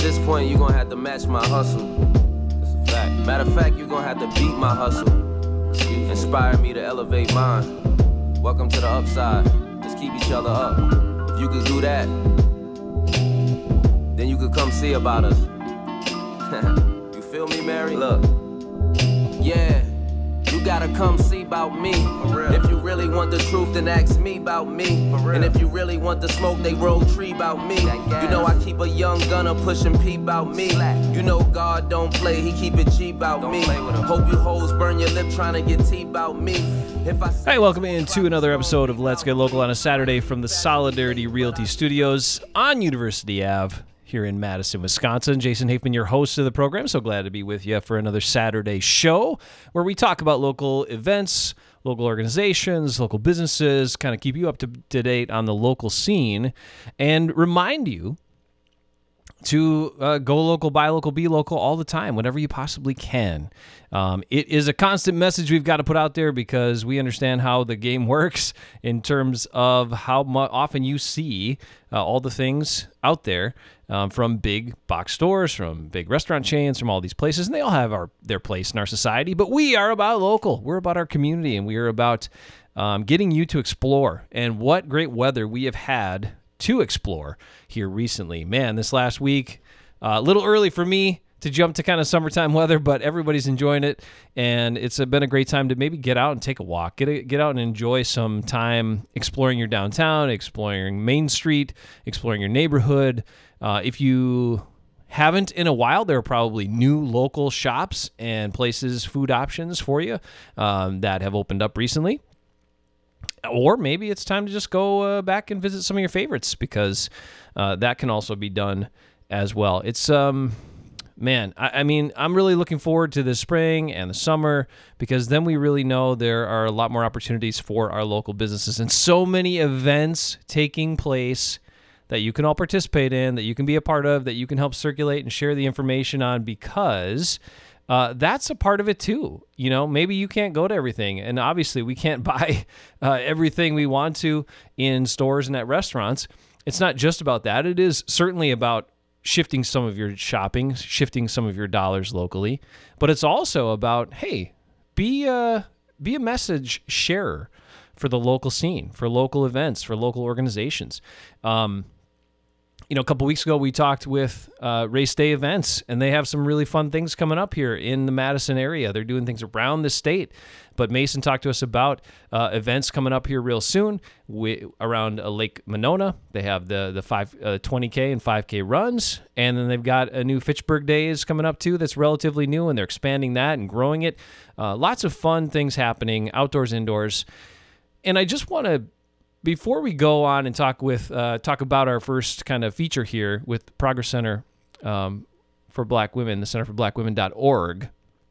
this point, you're gonna have to match my hustle. That's a fact. Matter of fact, you're gonna have to beat my hustle. Inspire me to elevate mine. Welcome to the upside. Let's keep each other up. If you could do that, then you could come see about us. You feel me, Mary? Look. Yeah. You gotta come see about me. If you really want the truth, then ask me about me. And if you really want the smoke, they roll tree about me. You know I keep a young gunner pushing P about me. You know God don't play, he keep it G about me. Hope you hoes burn your lip trying to get T about me. Hey, welcome into another episode of Let's Get Local on a Saturday from the Solidarity Realty Studios on University Ave here in Madison, Wisconsin. Jason Hafman, your host of the program. So glad to be with you for another Saturday show where we talk about local events, local organizations, local businesses, kind of keep you up to date on the local scene and remind you to go local, buy local, be local all the time, whenever you possibly can. It is a constant message we've got to put out there because we understand how the game works in terms of how often you see all the things out there from big box stores, from big restaurant chains, from all these places, and they all have their place in our society, but we are about local. We're about our community, and we are about getting you to explore. And what great weather we have had to explore here recently. Man, this last week, a little early for me to jump to kind of summertime weather, but everybody's enjoying it, and it's been a great time to maybe get out and take a walk, get out and enjoy some time exploring your downtown, exploring Main Street, exploring your neighborhood. If you haven't in a while, there are probably new local shops and places, food options for you that have opened up recently. Or maybe it's time to just go back and visit some of your favorites because that can also be done as well. It's, man, I mean, I'm really looking forward to the spring and the summer because then we really know there are a lot more opportunities for our local businesses and so many events taking place that you can all participate in, that you can be a part of, that you can help circulate and share the information on because that's a part of it too. You know, maybe you can't go to everything, and obviously we can't buy everything we want to in stores and at restaurants. It's not just about that. It is certainly about shifting some of your shopping, shifting some of your dollars locally, but it's also about, hey, be a message sharer for the local scene, for local events, for local organizations. You know, a couple weeks ago, we talked with Race Day Events, and they have some really fun things coming up here in the Madison area. They're doing things around the state, but Mason talked to us about events coming up here real soon around Lake Monona. They have the 20K and 5K runs, and then they've got a new Fitchburg Days coming up too that's relatively new, and they're expanding that and growing it. Lots of fun things happening, outdoors, indoors. And I just want to, before we go on and talk about our first kind of feature here with Progress Center for Black Women, the Center for BlackWomen.org,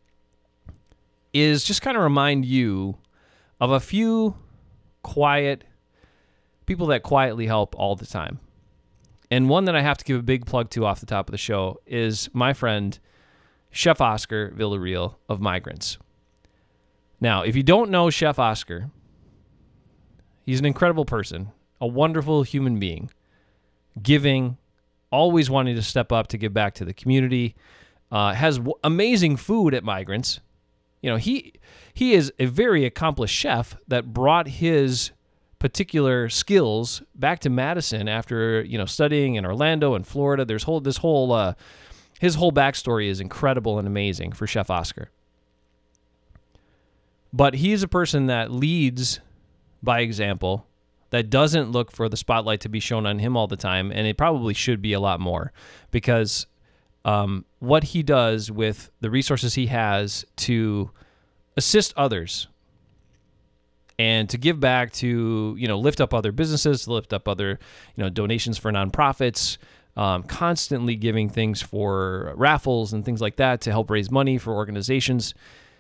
is just kind of remind you of a few quiet people that quietly help all the time. And one that I have to give a big plug to off the top of the show is my friend, Chef Oscar Villarreal of Migrants. Now, if you don't know Chef Oscar, he's an incredible person, a wonderful human being, giving, always wanting to step up to give back to the community, has amazing food at Migrants. You know, he is a very accomplished chef that brought his particular skills back to Madison after, you know, studying in Orlando and Florida. His whole backstory is incredible and amazing for Chef Oscar. But he is a person that leads by example, that doesn't look for the spotlight to be shown on him all the time, and it probably should be a lot more, because what he does with the resources he has to assist others and to give back to, you know, lift up other businesses, to lift up other, you know, donations for nonprofits, constantly giving things for raffles and things like that to help raise money for organizations.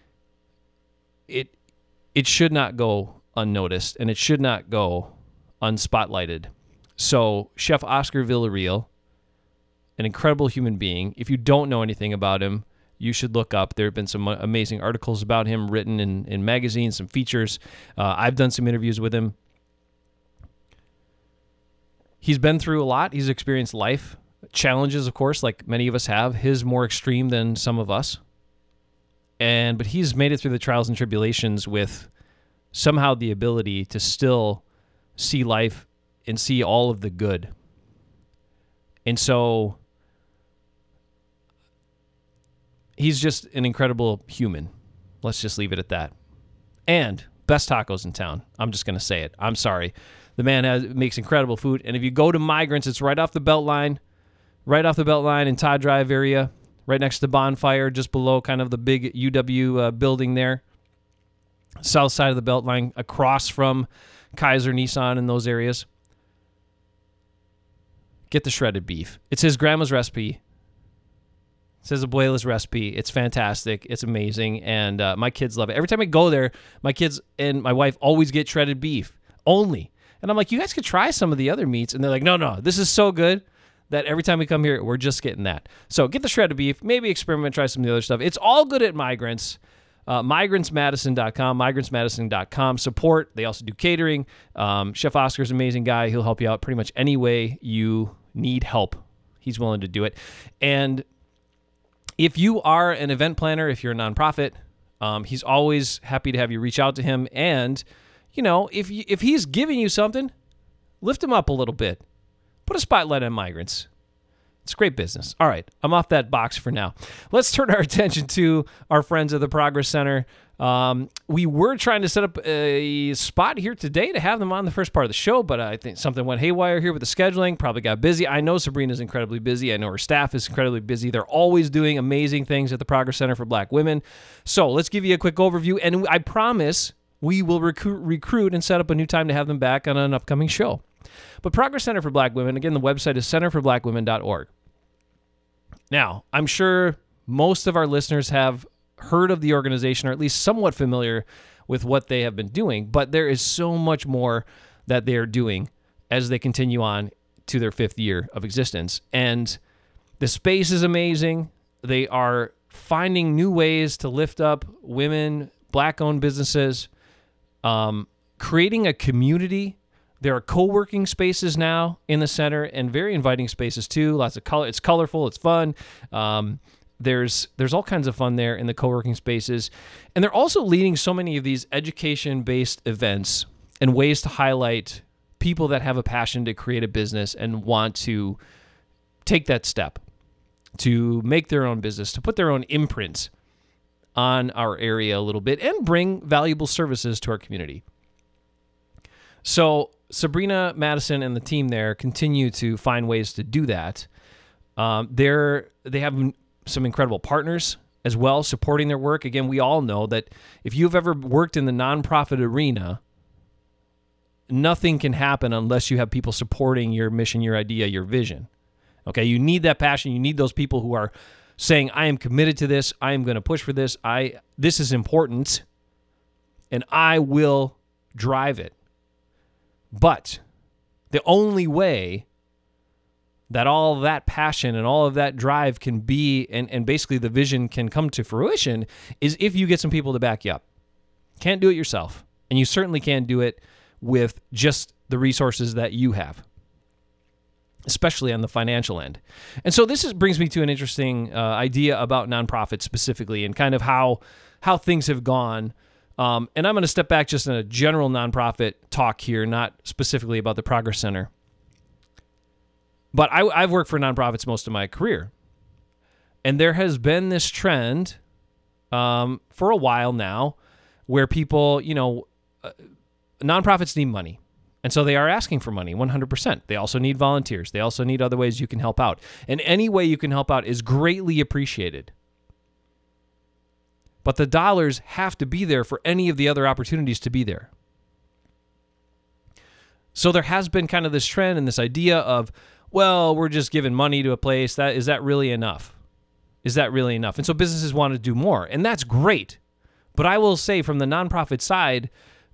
It should not go unnoticed, and it should not go unspotlighted. So Chef Oscar Villarreal, an incredible human being. If you don't know anything about him, you should look up. There have been some amazing articles about him written in magazines, some features. I've done some interviews with him. He's been through a lot. He's experienced life challenges, of course, like many of us have. His more extreme than some of us. But he's made it through the trials and tribulations with somehow the ability to still see life and see all of the good. And so he's just an incredible human. Let's just leave it at that. And best tacos in town. I'm just going to say it. I'm sorry. The man makes incredible food. And if you go to Migrants, it's right off the Beltline in Todd Drive area, right next to Bonfire, just below kind of the big UW building there. South side of the Beltline, across from Kaiser Nissan in those areas. Get the shredded beef. It's his grandma's recipe. It's his abuela's recipe. It's fantastic. It's amazing. And my kids love it. Every time I go there, my kids and my wife always get shredded beef only. And I'm like, you guys could try some of the other meats. And they're like, no, this is so good that every time we come here, we're just getting that. So get the shredded beef. Maybe experiment, try some of the other stuff. It's all good at Migrants. MigrantsMadison.com. Support. They also do catering. Chef Oscar's an amazing guy. He'll help you out pretty much any way you need help. He's willing to do it. And if you are an event planner, if you're a nonprofit, he's always happy to have you reach out to him. And, if he's giving you something, lift him up a little bit. Put a spotlight on Migrants. It's great business. All right, I'm off that box for now. Let's turn our attention to our friends at the Progress Center. We were trying to set up a spot here today to have them on the first part of the show, but I think something went haywire here with the scheduling, probably got busy. I know Sabrina's incredibly busy. I know her staff is incredibly busy. They're always doing amazing things at the Progress Center for Black women. So let's give you a quick overview, and I promise we will recruit and set up a new time to have them back on an upcoming show. But Progress Center for Black Women, again, the website is centerforblackwomen.org. Now, I'm sure most of our listeners have heard of the organization or at least somewhat familiar with what they have been doing, but there is so much more that they are doing as they continue on to their 5th year of existence. And the space is amazing. They are finding new ways to lift up women, Black-owned businesses, creating a community. There are co-working spaces now in the center and very inviting spaces too. Lots of color. It's colorful. It's fun. There's all kinds of fun there in the co-working spaces. And they're also leading so many of these education-based events and ways to highlight people that have a passion to create a business and want to take that step to make their own business, to put their own imprints on our area a little bit and bring valuable services to our community. So Sabrina Madison and the team there continue to find ways to do that. They have some incredible partners as well supporting their work. Again, we all know that if you've ever worked in the nonprofit arena, nothing can happen unless you have people supporting your mission, your idea, your vision. Okay, you need that passion. You need those people who are saying, I am committed to this. I am going to push for this. This is important, and I will drive it. But the only way that all of that passion and all of that drive can be, and basically the vision can come to fruition, is if you get some people to back you up. Can't do it yourself. And you certainly can't do it with just the resources that you have, especially on the financial end. And so this brings me to an interesting idea about nonprofits specifically and kind of how things have gone. And I'm going to step back just in a general nonprofit talk here, not specifically about the Progress Center. But I've worked for nonprofits most of my career. And there has been this trend for a while now where people, nonprofits need money. And so they are asking for money 100%. They also need volunteers. They also need other ways you can help out. And any way you can help out is greatly appreciated. But the dollars have to be there for any of the other opportunities to be there. So there has been kind of this trend and this idea of, well, we're just giving money to a place. Is that really enough? Is that really enough? And so businesses want to do more, and that's great. But I will say from the nonprofit side,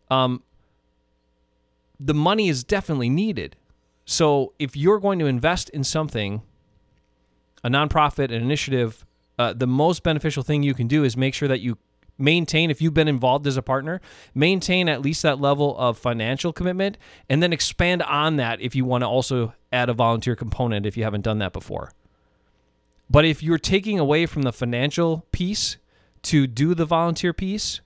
the money is definitely needed. So if you're going to invest in something, a nonprofit, an initiative, the most beneficial thing you can do is make sure that you maintain, if you've been involved as a partner, maintain at least that level of financial commitment, and then expand on that if you want to also add a volunteer component if you haven't done that before. But if you're taking away from the financial piece to do the volunteer piece,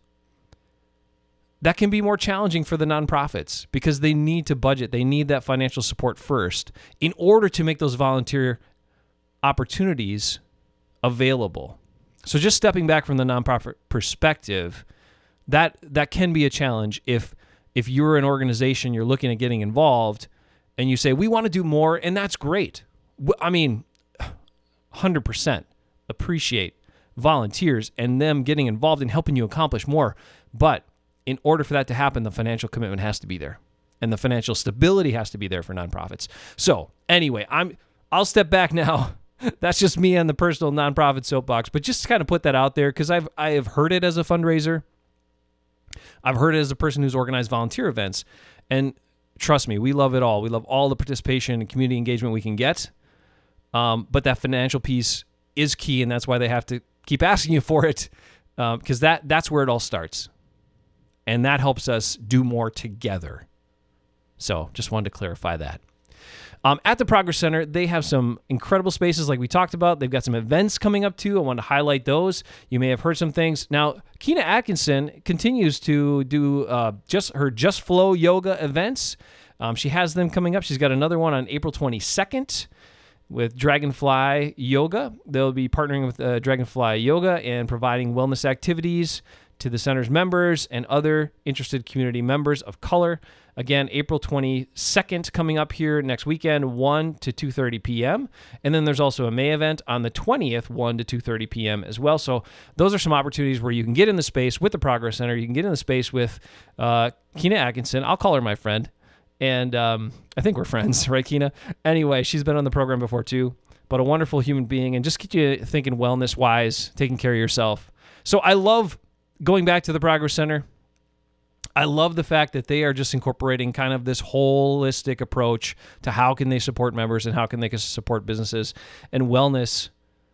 that can be more challenging for the nonprofits because they need to budget. They need that financial support first in order to make those volunteer opportunities available. So just stepping back from the nonprofit perspective, that can be a challenge if you're an organization, you're looking at getting involved, and you say, we want to do more, and that's great. I mean, 100% appreciate volunteers and them getting involved and helping you accomplish more. But in order for that to happen, the financial commitment has to be there, and the financial stability has to be there for nonprofits. So anyway, I'll step back now. That's just me on the personal nonprofit soapbox, but just to kind of put that out there because I have heard it as a fundraiser. I've heard it as a person who's organized volunteer events, and trust me, we love it all. We love all the participation and community engagement we can get, but that financial piece is key, and that's why they have to keep asking you for it because that's where it all starts, and that helps us do more together. So just wanted to clarify that. At the Progress Center, they have some incredible spaces like we talked about. They've got some events coming up too. I wanted to highlight those. You may have heard some things. Now, Keena Atkinson continues to do her Just Flow yoga events. She has them coming up. She's got another one on April 22nd with Dragonfly Yoga. They'll be partnering with Dragonfly Yoga and providing wellness activities to the center's members and other interested community members of color. Again, April 22nd coming up here next weekend, 1 to 2:30 p.m. And then there's also a May event on the 20th, 1 to 2:30 p.m. as well. So those are some opportunities where you can get in the space with the Progress Center. You can get in the space with Keena Atkinson. I'll call her my friend. And I think we're friends, right, Keena? Anyway, she's been on the program before too, but a wonderful human being and just get you thinking wellness-wise, taking care of yourself. So I love going back to the Progress Center. I love the fact that they are just incorporating kind of this holistic approach to how can they support members and how can they support businesses. And wellness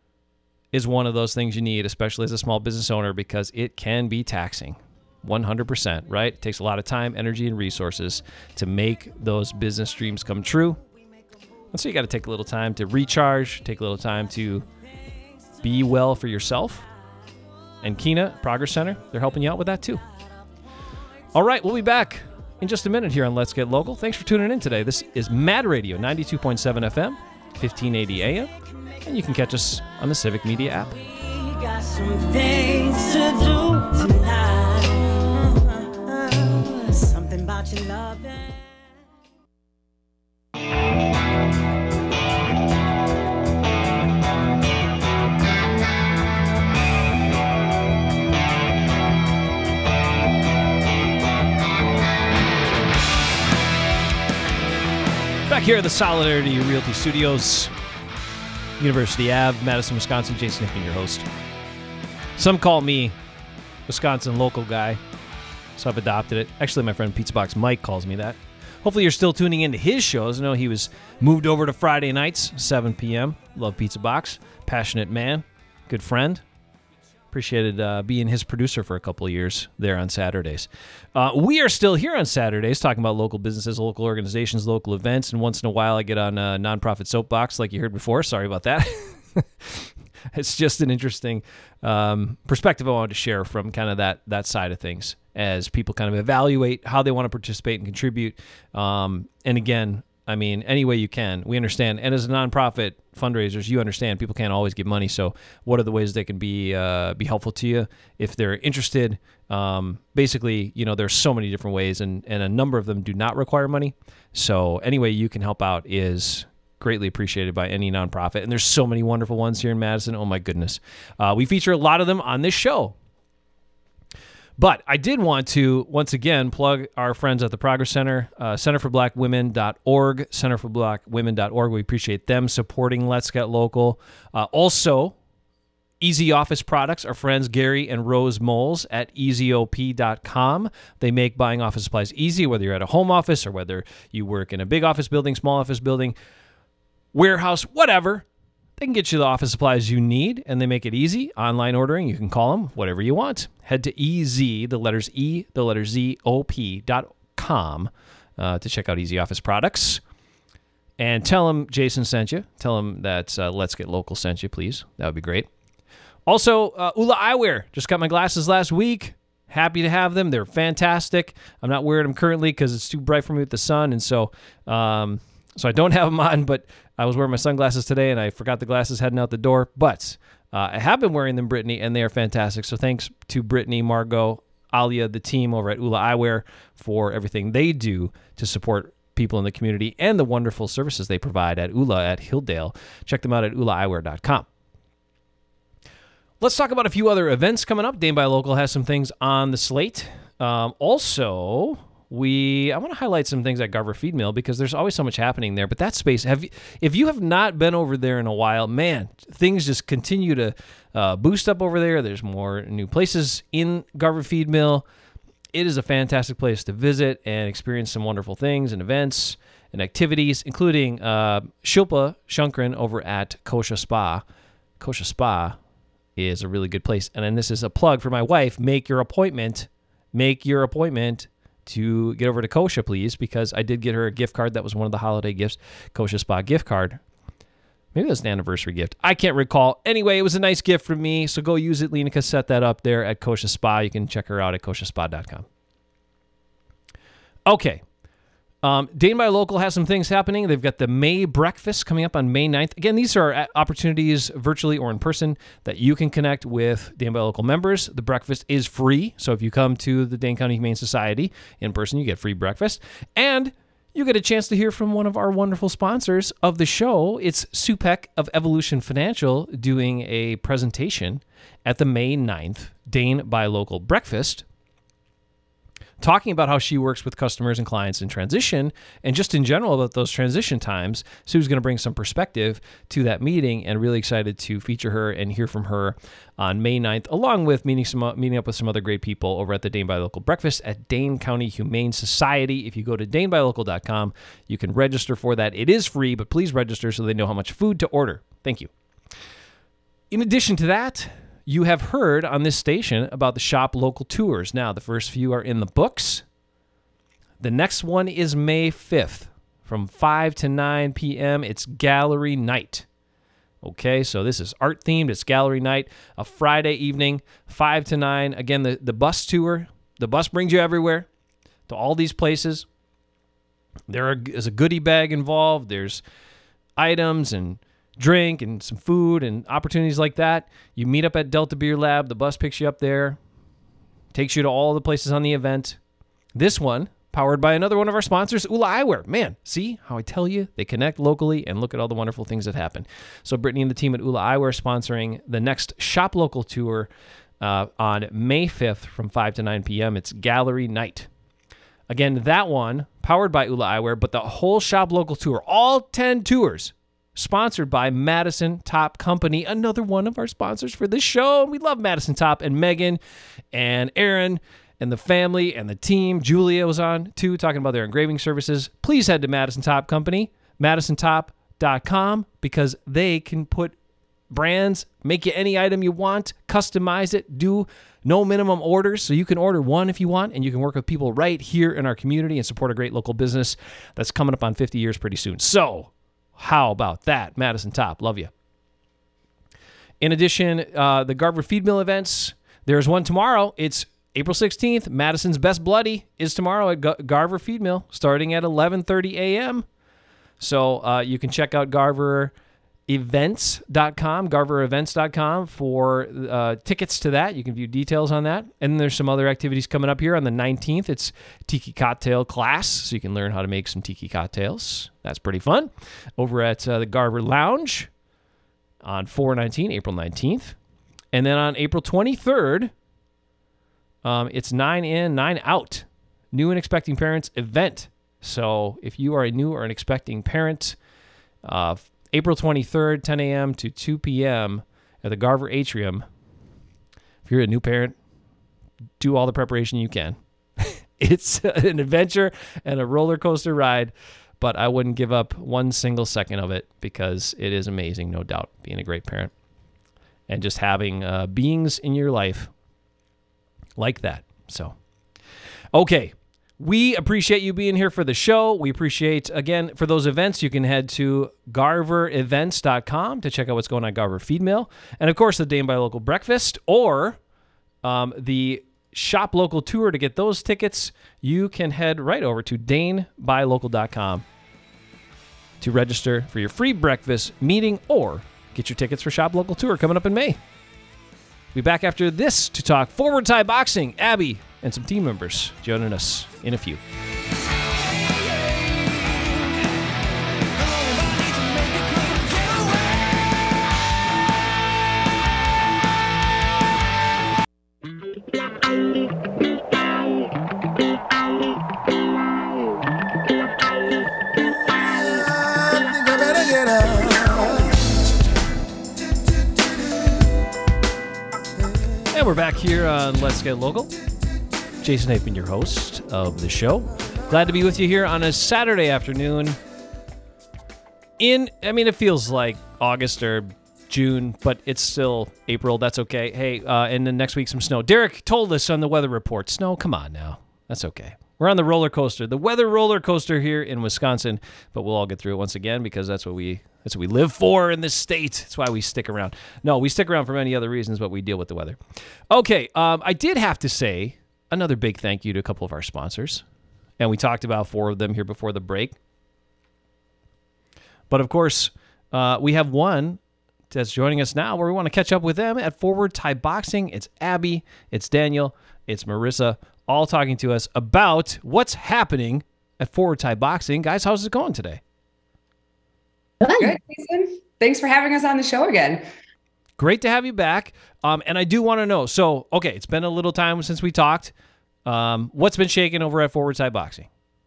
is one of those things you need, especially as a small business owner, because it can be taxing. 100%, right? It takes a lot of time, energy, and resources to make those business dreams come true. And so you got to take a little time to recharge, take a little time to be well for yourself. And Keena, Progress Center, they're helping you out with that too. All right, we'll be back in just a minute here on Let's Get Local. Thanks for tuning in today. This is Mad Radio, 92.7 FM, 1580 AM, and you can catch us on the Civic Media app. We got some things to do tonight. Something about your loving. Back here at the Solidarity Realty Studios, University Ave, Madison, Wisconsin. Jason Hickman, your host. Some call me Wisconsin local guy, so I've adopted it. Actually, my friend Pizza Box Mike calls me that. Hopefully you're still tuning into his shows. I know he was moved over to Friday nights, 7 p.m. Love Pizza Box. Passionate man. Good friend. Appreciated being his producer for a couple of years there on Saturdays. We are still here on Saturdays talking about local businesses, local organizations, local events, and once in a while I get on a nonprofit soapbox like you heard before. Sorry about that. It's just an interesting perspective I wanted to share from kind of that side of things as people kind of evaluate how they want to participate and contribute. And again, I mean, any way you can. We understand. And as a nonprofit fundraisers, you understand people can't always give money. So what are the ways they can be helpful to you if they're interested? Basically, you know, there's so many different ways, and a number of them do not require money. So any way you can help out is greatly appreciated by any nonprofit. And there's so many wonderful ones here in Madison. Oh, my goodness. We feature a lot of them on this show. But I did want to, once again, plug our friends at the Progress Center, centerforblackwomen.org, centerforblackwomen.org. We appreciate them supporting Let's Get Local. Also, Easy Office Products, our friends Gary and Rose Moles at easyop.com. They make buying office supplies easy, whether you're at a home office or whether you work in a big office building, small office building, warehouse, whatever. They can get you the office supplies you need, and they make it easy. Online ordering, you can call them whatever you want. Head to EZ.com to check out Easy Office Products. And tell him Jason sent you. Tell him that Let's Get Local sent you, please. That would be great. Also, Ula Eyewear. Just got my glasses last week. Happy to have them. They're fantastic. I'm not wearing them currently because it's too bright for me with the sun, and so I don't have them on, but I was wearing my sunglasses today, and I forgot the glasses heading out the door. But I have been wearing them, Brittany, and they are fantastic. So thanks to Brittany, Margot, Alia, the team over at Ula Eyewear for everything they do to support people in the community and the wonderful services they provide at Ula at Hilldale. Check them out at ulaeyewear.com. Let's talk about a few other events coming up. Dane by Local has some things on the slate. Also, I want to highlight some things at Garver Feed Mill because there's always so much happening there. But that space, if you have not been over there in a while, man, things just continue to boost up over there. There's more new places in Garver Feed Mill. It is a fantastic place to visit and experience some wonderful things and events and activities, including Shilpa Shankran over at Kosha Spa. Kosha Spa is a really good place. And then this is a plug for my wife. Make your appointment to get over to Kosha, please, because I did get her a gift card. That was one of the holiday gifts, Kosha Spa gift card. Maybe that was an anniversary gift. I can't recall. Anyway, it was a nice gift from me, so go use it. Lenica set that up there at Kosha Spa. You can check her out at koshaspa.com. Okay. Dane by Local has some things happening. They've got the May breakfast coming up on May 9th. Again, these are opportunities virtually or in person that you can connect with Dane by Local members. The breakfast is free, so if you come to the Dane County Humane Society in person, you get free breakfast. And you get a chance to hear from one of our wonderful sponsors of the show. It's Supec of Evolution Financial doing a presentation at the May 9th Dane by Local breakfast, talking about how she works with customers and clients in transition and just in general about those transition times. Sue's going to bring some perspective to that meeting, and really excited to feature her and hear from her on May 9th, along with meeting up with some other great people over at the Dane by Local breakfast at Dane County Humane Society. If you go to danebylocal.com, you can register for that. It is free, but please register so they know how much food to order. Thank you. In addition to that, you have heard on this station about the Shop Local tours. Now, the first few are in the books. The next one is May 5th from 5 to 9 p.m. It's gallery night. Okay, so this is art themed. It's gallery night, a Friday evening, 5 to 9. Again, the bus tour. The bus brings you everywhere to all these places. There is a goodie bag involved. There's items and drink and some food and opportunities like that. You meet up at Delta Beer Lab. The bus picks you up there, takes you to all the places on the event. This one, powered by another one of our sponsors, Ula Eyewear. Man, see how I tell you? They connect locally, and look at all the wonderful things that happen. So Brittany and the team at Ula Eyewear sponsoring the next Shop Local tour on May 5th from 5 to 9 p.m. It's gallery night. Again, that one, powered by Ula Eyewear, but the whole Shop Local tour, all 10 tours, sponsored by Madison Top Company, another one of our sponsors for this show. We love Madison Top, and Megan and Aaron and the family and the team. Julia was on too, talking about their engraving services. Please head to Madison Top Company, MadisonTop.com, because they can put brands, make you any item you want, customize it, do no minimum orders, so you can order one if you want, and you can work with people right here in our community and support a great local business that's coming up on 50 years pretty soon. So how about that? Madison Top, love you. In addition, the Garver Feed Mill events, there's one tomorrow. It's April 16th. Madison's Best Bloody is tomorrow at Garver Feed Mill, starting at 11:30 a.m. So you can check out garverevents.com for tickets to that. You can view details on that. And there's some other activities coming up here on the 19th. It's Tiki Cocktail class, so you can learn how to make some tiki cocktails. That's pretty fun. Over at the Garver Lounge on April 19th. And then on April 23rd, it's 9 in, 9 out. New and expecting parents event. So if you are a new or an expecting parent, April 23rd, 10 a.m. to 2 p.m. at the Garver Atrium. If you're a new parent, do all the preparation you can. It's an adventure and a roller coaster ride, but I wouldn't give up one single second of it because it is amazing, no doubt, being a great parent and just having beings in your life like that. So, okay, We appreciate you being here for the show. We appreciate, again, for those events, you can head to garverevents.com to check out what's going on at Garver Feed Mill. And, of course, the Dane Buy Local Breakfast or the Shop Local Tour. To get those tickets, you can head right over to danebuylocal.com to register for your free breakfast meeting or get your tickets for Shop Local Tour coming up in May. We'll be back after this to talk forward Thai boxing. Abby and some team members joining us in a few. And we're back here on Let's Get Local. Jason Hapeman, your host of the show. Glad to be with you here on a Saturday afternoon. It feels like August or June, but it's still April. That's okay. Hey, and then next week some snow. Derek told us on the weather report, snow, come on now. That's okay. We're on the roller coaster, the weather roller coaster here in Wisconsin, but we'll all get through it once again because that's what we live for in this state. That's why we stick around. No, we stick around for many other reasons, but we deal with the weather. Okay, I did have to say another big thank you to a couple of our sponsors, and we talked about 4 of them here before the break. But of course, we have one that's joining us now where we want to catch up with them at Forward Thai Boxing. It's Abby, it's Daniel, it's Marissa, all talking to us about what's happening at Forward Thai Boxing. Guys, how's it going today? Good, Jason. Thanks for having us on the show again. Great to have you back. And I do want to know, so, okay, it's been a little time since we talked. What's been shaking over at Forward Thai Boxing?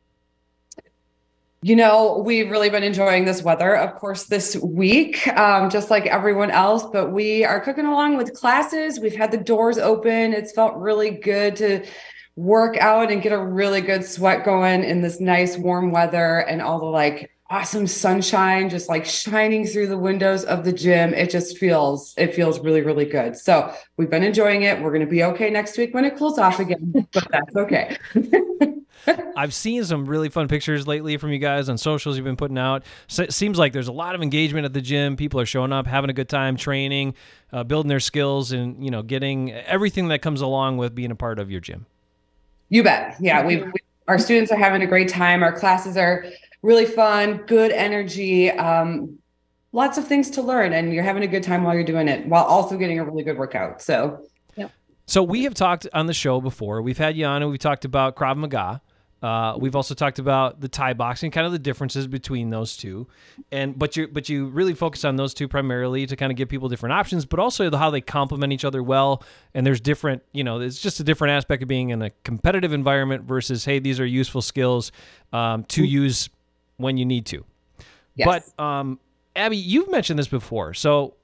You know, we've really been enjoying this weather, of course, this week, just like everyone else, but we are cooking along with classes. We've had the doors open. It's felt really good to work out and get a really good sweat going in this nice warm weather and all the awesome sunshine just shining through the windows of the gym. It feels really, really good. So we've been enjoying it. We're going to be okay next week when it cools off again, but that's okay. I've seen some really fun pictures lately from you guys on socials you've been putting out. So it seems like there's a lot of engagement at the gym. People are showing up, having a good time, training, building their skills, and getting everything that comes along with being a part of your gym. You bet. Yeah, our students are having a great time. Our classes are really fun, good energy, lots of things to learn, and you're having a good time while you're doing it, while also getting a really good workout. So, yeah. So we have talked on the show before. We've had you on, and we've talked about Krav Maga. We've also talked about the Thai boxing, kind of the differences between those two, but you really focus on those two primarily to kind of give people different options, but also how they complement each other well. And there's different, it's just a different aspect of being in a competitive environment versus, hey, these are useful skills to use when you need to. Yes. But Abby, you've mentioned this before, so.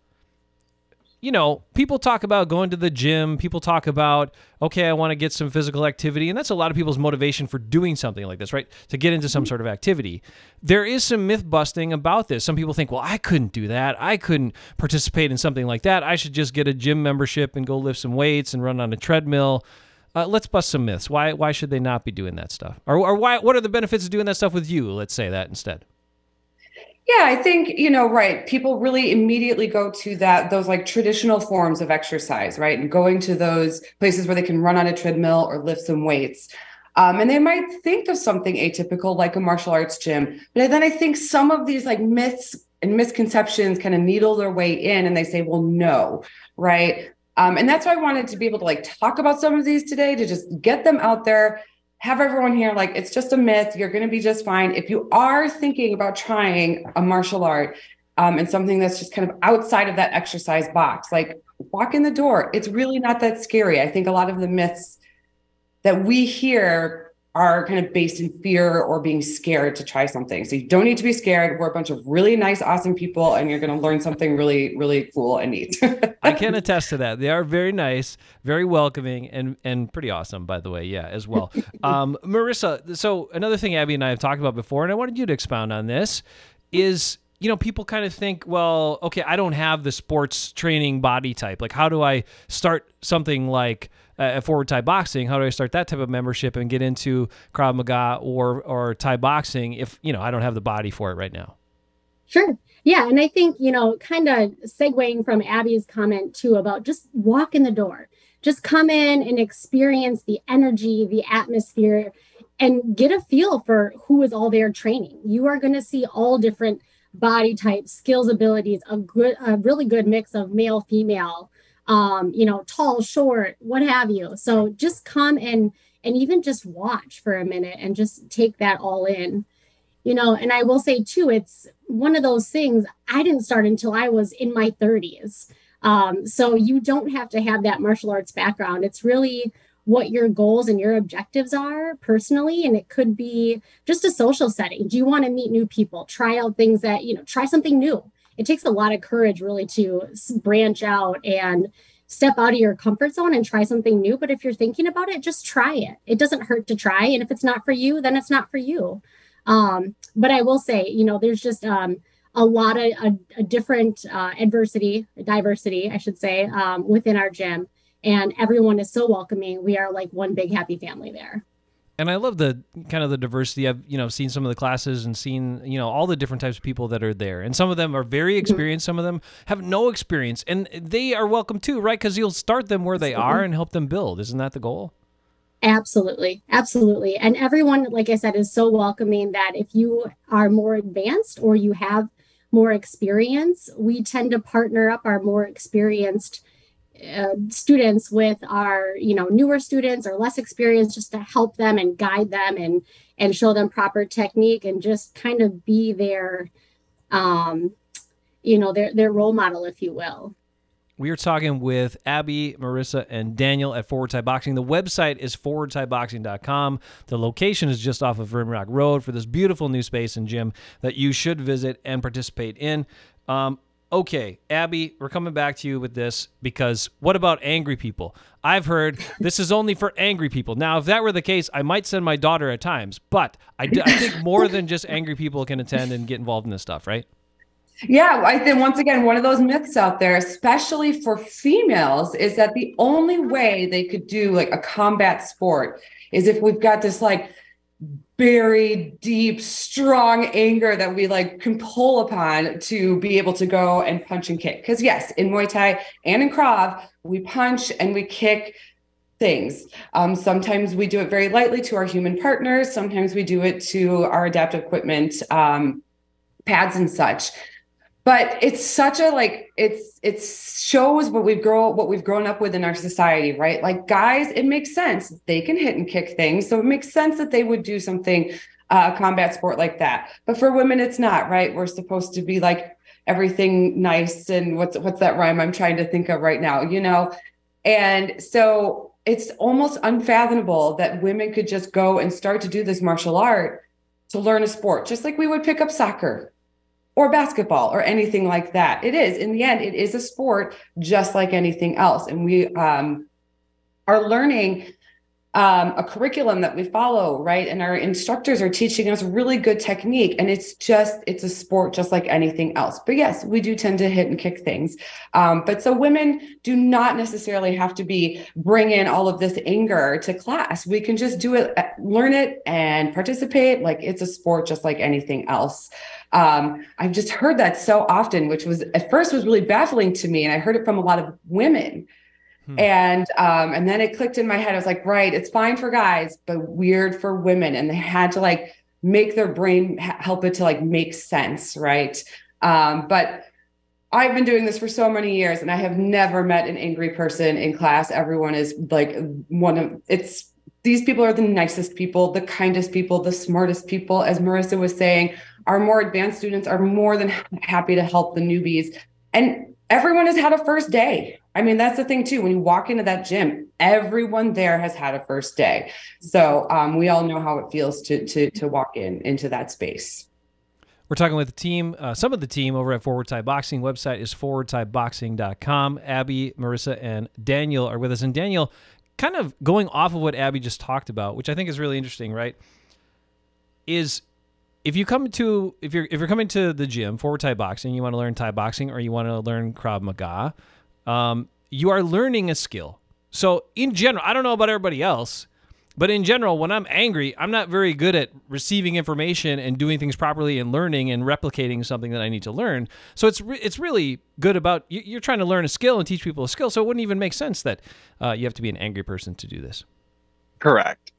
People talk about going to the gym. People talk about, okay, I want to get some physical activity. And that's a lot of people's motivation for doing something like this, right? To get into some sort of activity. There is some myth busting about this. Some people think, well, I couldn't do that. I couldn't participate in something like that. I should just get a gym membership and go lift some weights and run on a treadmill. Let's bust some myths. Why should they not be doing that stuff? Or what are the benefits of doing that stuff with you? Let's say that instead. Yeah, I think, right. People really immediately go to those traditional forms of exercise, right? And going to those places where they can run on a treadmill or lift some weights. And they might think of something atypical like a martial arts gym. But then I think some of these myths and misconceptions kind of needle their way in and they say, well, no, right? And that's why I wanted to be able to talk about some of these today, to just get them out there. Have everyone here, it's just a myth. You're going to be just fine. If you are thinking about trying a martial art and something that's just kind of outside of that exercise box, walk in the door. It's really not that scary. I think a lot of the myths that we hear are kind of based in fear or being scared to try something. So you don't need to be scared. We're a bunch of really nice, awesome people, and you're going to learn something really, really cool and neat. I can attest to that. They are very nice, very welcoming, and pretty awesome, by the way. Yeah, as well. Marissa, so another thing Abby and I have talked about before, and I wanted you to expound on this, is people kind of think, well, okay, I don't have the sports training body type. Like, how do I start something like forward Thai boxing? How do I start that type of membership and get into Krav Maga or Thai boxing if, I don't have the body for it right now? Sure. Yeah. And I think, kind of segueing from Abby's comment too about just walk in the door, just come in and experience the energy, the atmosphere, and get a feel for who is all there training. You are going to see all different body types, skills, abilities, a really good mix of male, female, tall, short, what have you. So just come and even just watch for a minute and just take that all in, and I will say too, it's one of those things I didn't start until I was in my 30s. So you don't have to have that martial arts background. It's really what your goals and your objectives are personally. And it could be just a social setting. Do you want to meet new people, try out things that, try something new? It takes a lot of courage really to branch out and step out of your comfort zone and try something new. But if you're thinking about it, just try it. It doesn't hurt to try. And if it's not for you, then it's not for you. But I will say, there's just a lot of different diversity, I should say, within our gym. And everyone is so welcoming. We are like one big happy family there. And I love the kind of the diversity. I've, seen some of the classes and seen, all the different types of people that are there. And some of them are very experienced. Some of them have no experience. And they are welcome too, right? Because you'll start them where they are and help them build. Isn't that the goal? Absolutely. Absolutely. And everyone, like I said, is so welcoming that if you are more advanced or you have more experience, we tend to partner up our more experienced students with our, newer students or less experienced, just to help them and guide them and show them proper technique and just kind of be their, their role model, if you will. We are talking with Abby, Marissa, and Daniel at Forward Thai Boxing. The website is forwardthaiboxing.com. The location is just off of Rimrock Road for this beautiful new space and gym that you should visit and participate in. Okay, Abby, we're coming back to you with this because what about angry people? I've heard this is only for angry people. Now, if that were the case, I might send my daughter at times, but I think more than just angry people can attend and get involved in this stuff, right? Yeah, I think once again, one of those myths out there, especially for females, is that the only way they could do like a combat sport is if we've got this like buried, deep, strong anger that we like can pull upon to be able to go and punch and kick. Because yes, in Muay Thai and in Krav, we punch and we kick things. Sometimes we do it very lightly to our human partners. Sometimes we do it to our adaptive equipment, pads and such. But it's such a it shows what we've grown up with in our society, right? Like guys, it makes sense. They can hit and kick things. So it makes sense that they would do something, a combat sport like that. But for women, it's not, right? We're supposed to be like everything nice. And what's that rhyme I'm trying to think of right now, And so it's almost unfathomable that women could just go and start to do this martial art to learn a sport, just like we would pick up soccer or basketball or anything like that. It is, in the end, it is a sport just like anything else. And we are learning a curriculum that we follow, right? And our instructors are teaching us really good technique. And it's a sport just like anything else. But yes, we do tend to hit and kick things. But so women do not necessarily have to bring in all of this anger to class. We can just do it, learn it and participate like it's a sport just like anything else. I've just heard that so often, which was at first was really baffling to me. And I heard it from a lot of women. And then it clicked in my head. I was like, right, it's fine for guys, but weird for women. And they had to like make their brain help it to like make sense. Right. But I've been doing this for so many years and I have never met an angry person in class. Everyone is like these people are the nicest people, the kindest people, the smartest people. As Marissa was saying, our more advanced students are more than happy to help the newbies. And everyone has had a first day. I mean, that's the thing too. When you walk into that gym, everyone there has had a first day. So we all know how it feels to walk into that space. We're talking with the team, some of the team over at Forward Thai Boxing. Website is forwardthaiboxing.com. Abby, Marissa, and Daniel are with us. And Daniel, kind of going off of what Abby just talked about, which I think is really interesting, right? Is if you're coming to the gym for Thai boxing, you want to learn Thai boxing or you want to learn Krav Maga, you are learning a skill. So in general, I don't know about everybody else, but in general, when I'm angry, I'm not very good at receiving information and doing things properly and learning and replicating something that I need to learn. So it's really good about you're trying to learn a skill and teach people a skill. So it wouldn't even make sense that you have to be an angry person to do this. Correct.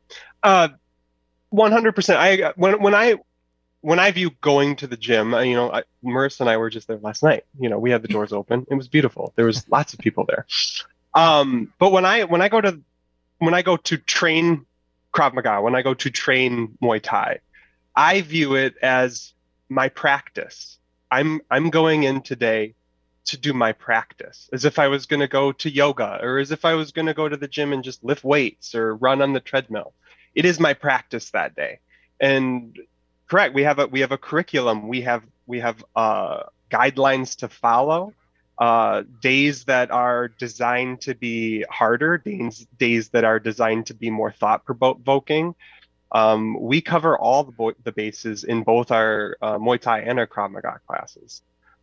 100%. When I view going to the gym, Marissa and I were just there last night. We had the doors open. It was beautiful. There was lots of people there. But when I go to train Krav Maga, when I go to train Muay Thai, I view it as my practice. I'm going in today to do my practice, as if I was going to go to yoga, or as if I was going to go to the gym and just lift weights or run on the treadmill. It is my practice that day. And correct, we have a curriculum. We have guidelines to follow. Days that are designed to be harder, days that are designed to be more thought-provoking. We cover all the bases in both our Muay Thai and our Krav Maga classes.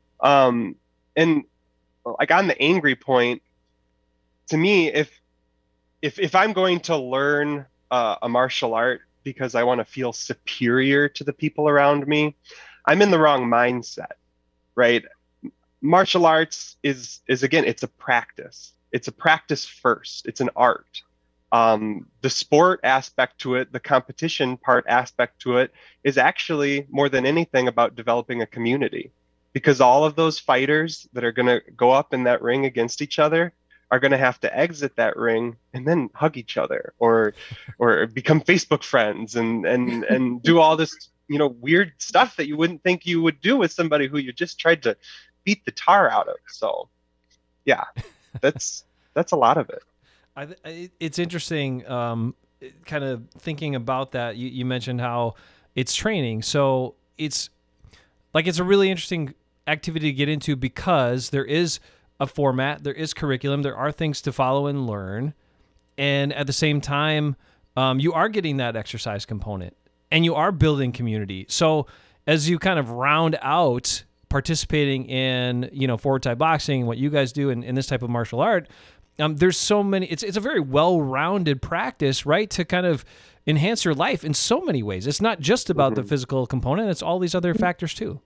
And like on the angry point, to me, if I'm going to learn a martial art because I want to feel superior to the people around me, I'm in the wrong mindset, right? Martial arts is again, it's a practice. It's a practice first. It's an art. The sport aspect to it, the competition part aspect to it, is actually more than anything about developing a community, because all of those fighters that are going to go up in that ring against each other are going to have to exit that ring and then hug each other or become Facebook friends and do all this, weird stuff that you wouldn't think you would do with somebody who you just tried to beat the tar out of. So yeah, that's a lot of it. It's interesting, kind of thinking about that. You mentioned how it's training. So it's a really interesting activity to get into because there is a format, there is curriculum, there are things to follow and learn. And at the same time, you are getting that exercise component and you are building community. So as you kind of round out participating in, forward Thai boxing, what you guys do in this type of martial art, there's so many, it's a very well-rounded practice, right? To kind of enhance your life in so many ways. It's not just about the physical component, it's all these other factors too.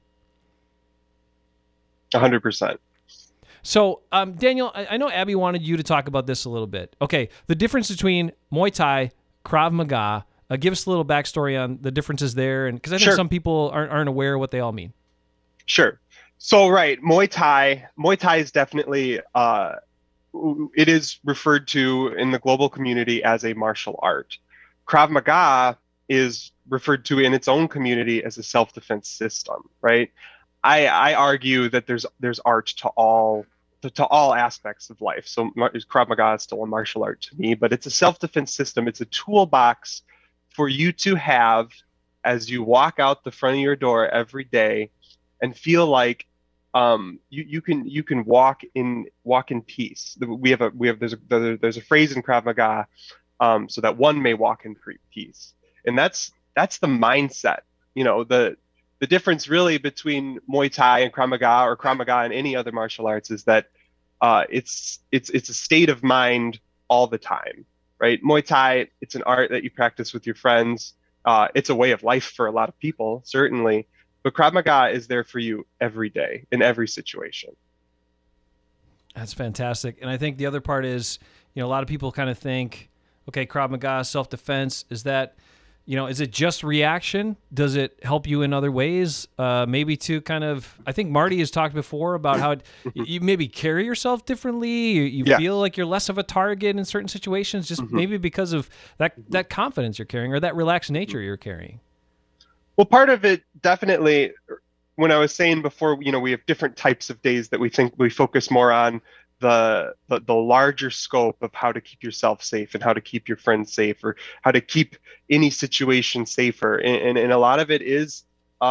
100%. So, Daniel, I know Abby wanted you to talk about this a little bit. Okay, the difference between Muay Thai, Krav Maga. Give us a little backstory on the differences there, and because I think some people aren't aware of what they all mean. Sure. So, right, Muay Thai is definitely it is referred to in the global community as a martial art. Krav Maga is referred to in its own community as a self-defense system, right? I argue that there's art to all aspects of life. So Krav Maga is still a martial art to me, but it's a self-defense system. It's a toolbox for you to have as you walk out the front of your door every day and feel like you can walk in peace. There's a phrase in Krav Maga, so that one may walk in peace, and that's the mindset. The difference really between Muay Thai and Krav Maga, or Krav Maga and any other martial arts, is that it's a state of mind all the time, right? Muay Thai, it's an art that you practice with your friends. It's a way of life for a lot of people, certainly. But Krav Maga is there for you every day, in every situation. That's fantastic. And I think the other part is, a lot of people kind of think, okay, Krav Maga, self-defense, is it just reaction? Does it help you in other ways? Maybe to kind of, I think Marty has talked before about how you maybe carry yourself differently. You feel like you're less of a target in certain situations, just maybe because of that confidence you're carrying or that relaxed nature you're carrying. Well, part of it definitely, when I was saying before, we have different types of days that we think we focus more on the larger scope of how to keep yourself safe and how to keep your friends safe, or how to keep any situation safer. And a lot of it is,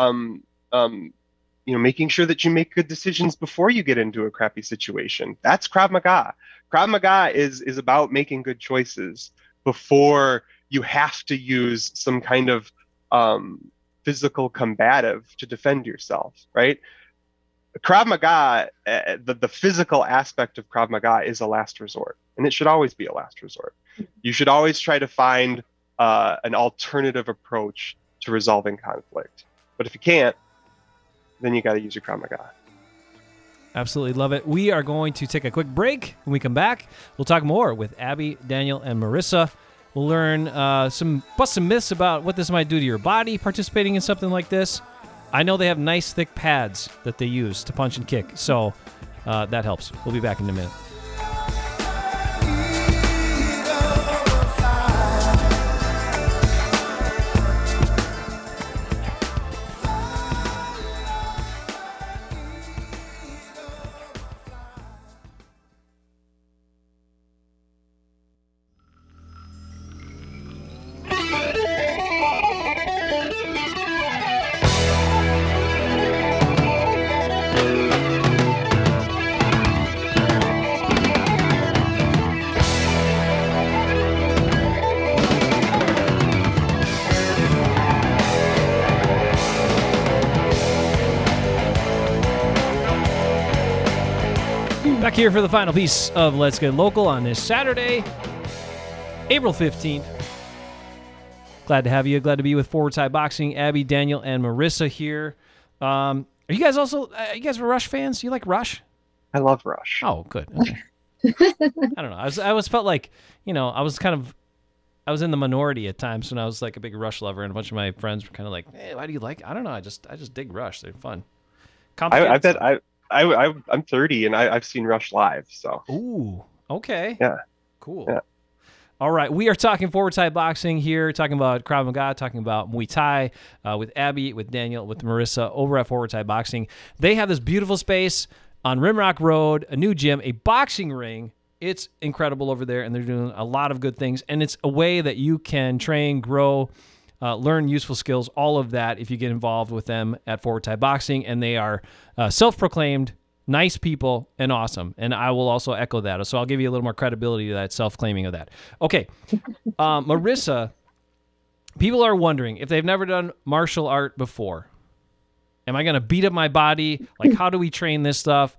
making sure that you make good decisions before you get into a crappy situation. That's Krav Maga. Krav Maga is about making good choices before you have to use some kind of physical combative to defend yourself, right? Krav Maga, the physical aspect of Krav Maga is a last resort, and it should always be a last resort. You should always try to find an alternative approach to resolving conflict. But if you can't, then you got to use your Krav Maga. Absolutely love it. We are going to take a quick break. When we come back, we'll talk more with Abby, Daniel, and Marissa. We'll learn bust some myths about what this might do to your body participating in something like this. I know they have nice thick pads that they use to punch and kick, so that helps. We'll be back in a minute. Back here for the final piece of Let's Get Local on this Saturday, April 15th. Glad to have you. Glad to be with Forward Thai Boxing. Abby, Daniel, and Marissa here. Are you guys also, you guys were Rush fans? You like Rush? I love Rush. Oh, good. Okay. I don't know. I always felt like, I was in the minority at times when I was like a big Rush lover, and a bunch of my friends were kind of like, hey, why do you like it? I don't know. I just dig Rush. They're fun. I bet I'm 30 and I've seen Rush live. So. Ooh. Okay. Yeah. Cool. Yeah. All right, we are talking Forward Thai Boxing here, talking about Krav Maga, talking about Muay Thai with Abby, with Daniel, with Marissa over at Forward Thai Boxing. They have this beautiful space on Rimrock Road, a new gym, a boxing ring. It's incredible over there, and they're doing a lot of good things. And it's a way that you can train, grow, learn useful skills, all of that if you get involved with them at Forward Thai Boxing. And they are self-proclaimed nice people and awesome. And I will also echo that. So I'll give you a little more credibility to that self-claiming of that. Okay. Marissa, people are wondering if they've never done martial art before. Am I going to beat up my body? Like, how do we train this stuff?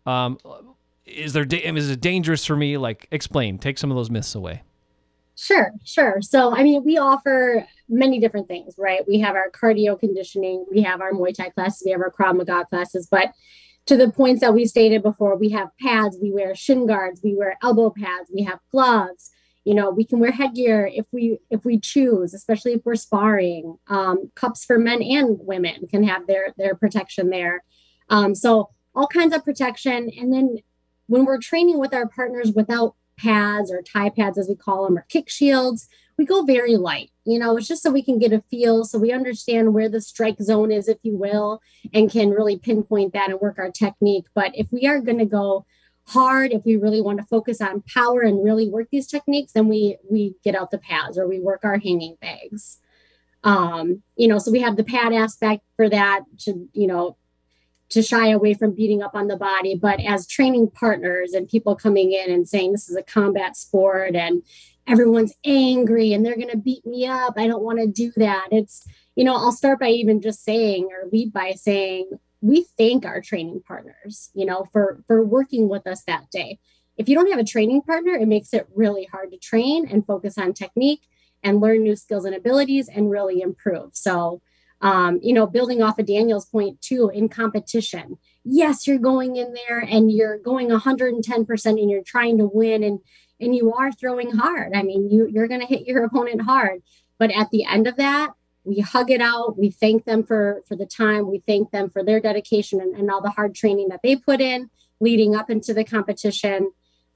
Is it dangerous for me? Like, explain, take some of those myths away. Sure. So, we offer many different things, right? We have our cardio conditioning, we have our Muay Thai classes, we have our Krav Maga classes, but to the points that we stated before, we have pads, we wear shin guards, we wear elbow pads, we have gloves. We can wear headgear if we choose, especially if we're sparring. Cups for men and women can have their protection there. So all kinds of protection. And then when we're training with our partners without pads or Thai pads, as we call them, or kick shields, we go very light. It's just so we can get a feel, so we understand where the strike zone is, if you will, and can really pinpoint that and work our technique. But if we are going to go hard, if we really want to focus on power and really work these techniques, then we get out the pads or we work our hanging bags. So we have the pad aspect for that to shy away from beating up on the body. But as training partners and people coming in and saying this is a combat sport and everyone's angry and they're going to beat me up, I don't want to do that. It's, I'll start by even just saying, or lead by saying, we thank our training partners, for working with us that day. If you don't have a training partner, it makes it really hard to train and focus on technique and learn new skills and abilities and really improve. So, building off of Daniel's point too, in competition, yes, you're going in there and you're going 110% and you're trying to win and you are throwing hard. You're going to hit your opponent hard, but at the end of that, we hug it out. We thank them for the time. We thank them for their dedication and all the hard training that they put in leading up into the competition.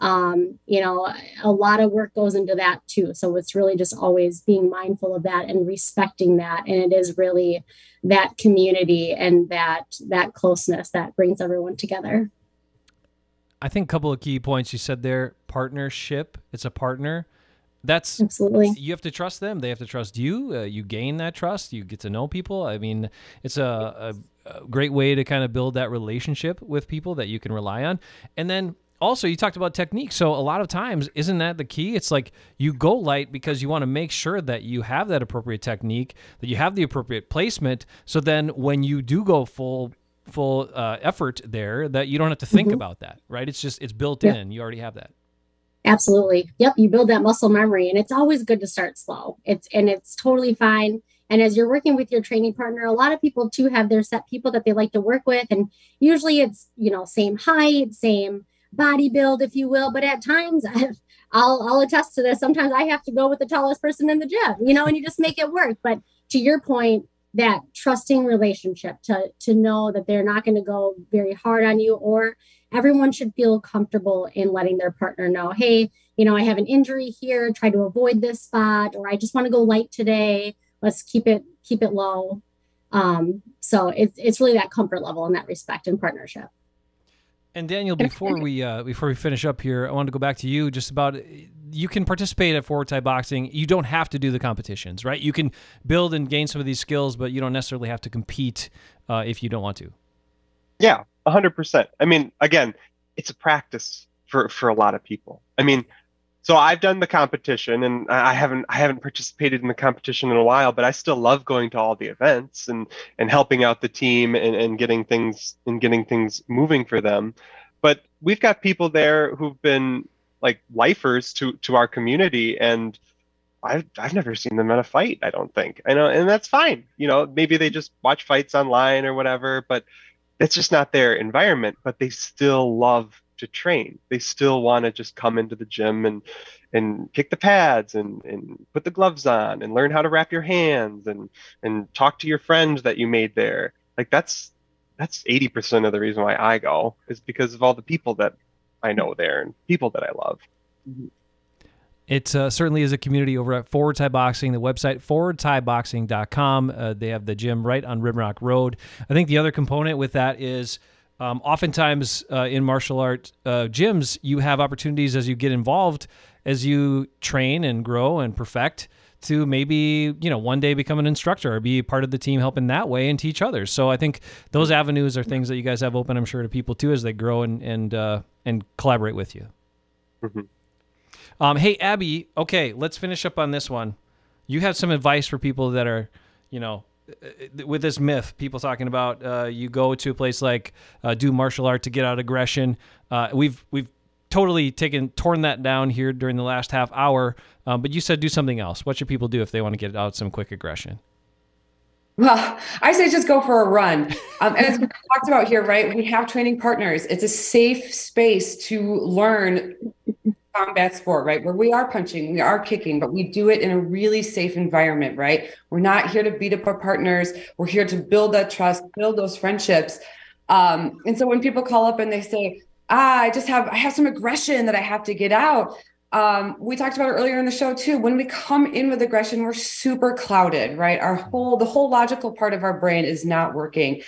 A lot of work goes into that too. So it's really just always being mindful of that and respecting that. And it is really that community and that closeness that brings everyone together. I think a couple of key points you said there. Partnership. It's a partner. That's absolutely. You have to trust them. They have to trust you. You gain that trust. You get to know people. It's a great way to kind of build that relationship with people that you can rely on. And then also, you talked about technique. So a lot of times, isn't that the key? It's like you go light because you want to make sure that you have that appropriate technique, that you have the appropriate placement. So then when you do go full effort there, that you don't have to think about that, right? It's built in. You already have that. Absolutely. Yep. You build that muscle memory, and it's always good to start slow. It's totally fine. And as you're working with your training partner, a lot of people too have their set people that they like to work with. And usually it's, same height, same body build, if you will. But at times I'll attest to this. Sometimes I have to go with the tallest person in the gym, and you just make it work. But to your point, that trusting relationship to know that they're not going to go very hard on you, or everyone should feel comfortable in letting their partner know, hey, I have an injury here, try to avoid this spot, or I just want to go light today. Let's keep it low. So it's really that comfort level in that respect and partnership. And Daniel, before we finish up here, I wanted to go back to you just about, you can participate at Forward Thai Boxing. You don't have to do the competitions, right? You can build and gain some of these skills, but you don't necessarily have to compete if you don't want to. Yeah, 100%. I mean, again, it's a practice for a lot of people. I mean, so I've done the competition, and I haven't participated in the competition in a while, but I still love going to all the events and helping out the team and getting things moving for them. But we've got people there who've been like lifers to our community, and I've never seen them at a fight, I don't think. I know, and that's fine. Maybe they just watch fights online or whatever, but it's just not their environment. But they still love to train. They still want to just come into the gym and kick the pads and put the gloves on and learn how to wrap your hands and talk to your friends that you made there. Like that's 80% of the reason why I go, is because of all the people that I know there and people that I love. It certainly is a community over at Forward Thai Boxing, the website, forwardthaiboxing.com. They have the gym right on Rimrock Road. I think the other component with that is oftentimes in martial art gyms, you have opportunities as you get involved, as you train and grow and perfect, to maybe, one day become an instructor or be part of the team helping that way and teach others. So I think those avenues are things that you guys have open, I'm sure, to people too, as they grow and collaborate with you. Hey, Abby, okay, let's finish up on this one. You have some advice for people that are, with this myth, people talking about you go to a place like do martial art to get out aggression. We've totally torn that down here during the last half hour, but you said do something else. What should people do if they want to get out some quick aggression? Well, I say just go for a run. As we talked about here, right? We have training partners. It's a safe space to learn combat sport, right? Where we are punching, we are kicking, but we do it in a really safe environment, right? We're not here to beat up our partners. We're here to build that trust, build those friendships. And so when people call up and they say, I have some aggression that I have to get out. We talked about it earlier in the show too. When we come in with aggression, we're super clouded, right? The whole logical part of our brain is not working.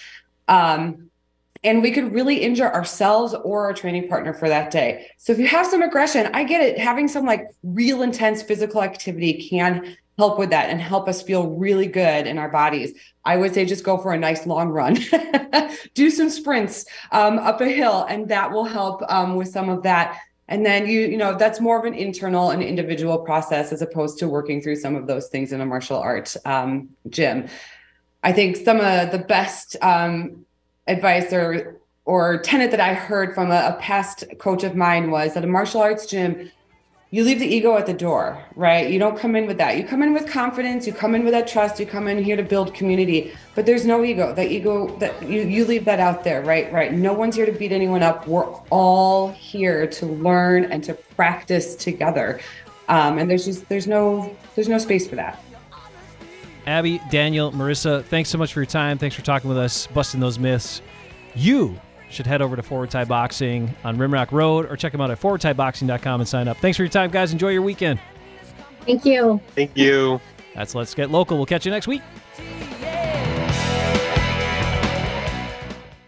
And we could really injure ourselves or our training partner for that day. So if you have some aggression, I get it. Having some real intense physical activity can help with that and help us feel really good in our bodies. I would say just go for a nice long run, do some sprints up a hill, and that will help with some of that. And then, that's more of an internal and individual process as opposed to working through some of those things in a martial arts gym. I think some of the best advice or tenet that I heard from a past coach of mine was that a martial arts gym, you leave the ego at the door, right? You don't come in with that. You come in with confidence, you come in with that trust, you come in here to build community, but there's no ego. The ego, that you leave that out there, right? No one's here to beat anyone up. We're all here to learn and to practice together. And there's no space for that. Abby, Daniel, Marissa, thanks so much for your time. Thanks for talking with us, busting those myths. You should head over to Forward Thai Boxing on Rimrock Road or check them out at forwardthaiboxing.com and sign up. Thanks for your time, guys. Enjoy your weekend. Thank you. Thank you. That's Let's Get Local. We'll catch you next week.